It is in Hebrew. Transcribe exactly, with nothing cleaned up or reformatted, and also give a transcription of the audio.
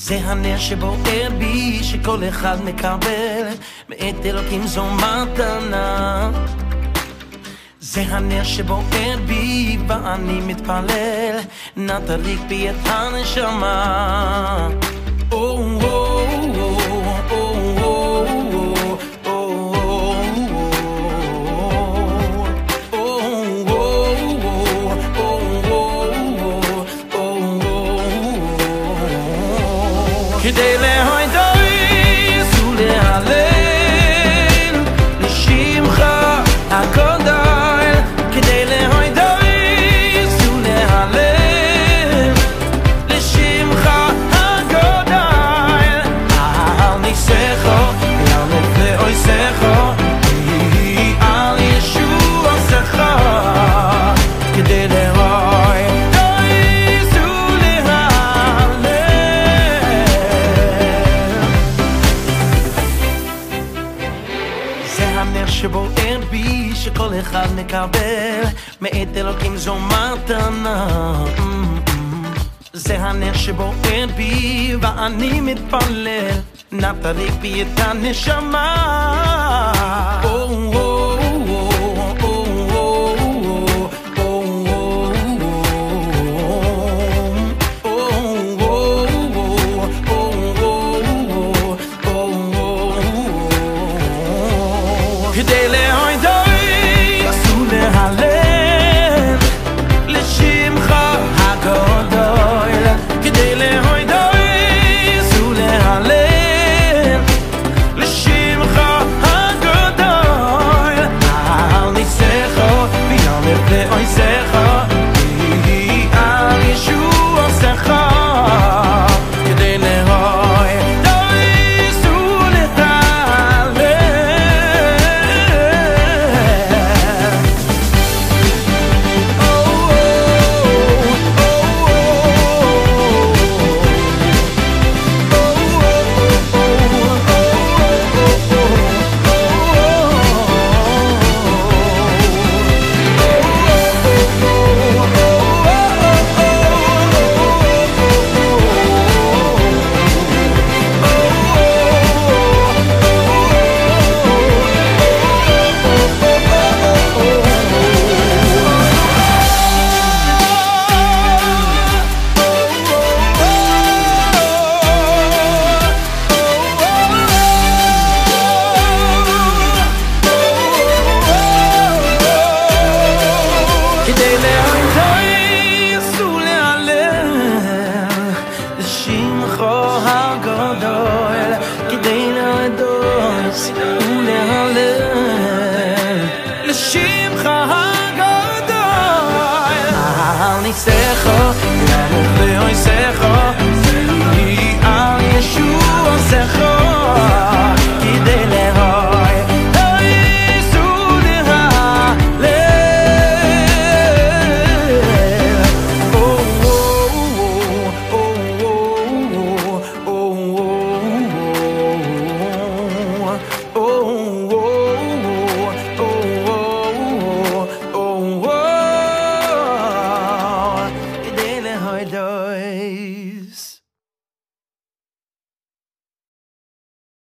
זה הנר שבוער בי, שכל אחד מקבל מאת אלוקים זו מתנה. זה הנר שבוער בי ואני מתפלל, נא תדליק בי את הנשמה. כדי להודות ולהלל לשמך הגדול, כדי להודות ולהלל לשמך הגדול, על ניסיך ועל נפלאותיך על ישועתך, כדי להודות שבוער בי, שכל אחד מקבל מאת אלוקים זו מתנה. זה הנר שבוער בי ואני מתפלל, נא תדליק בי את הנשמה.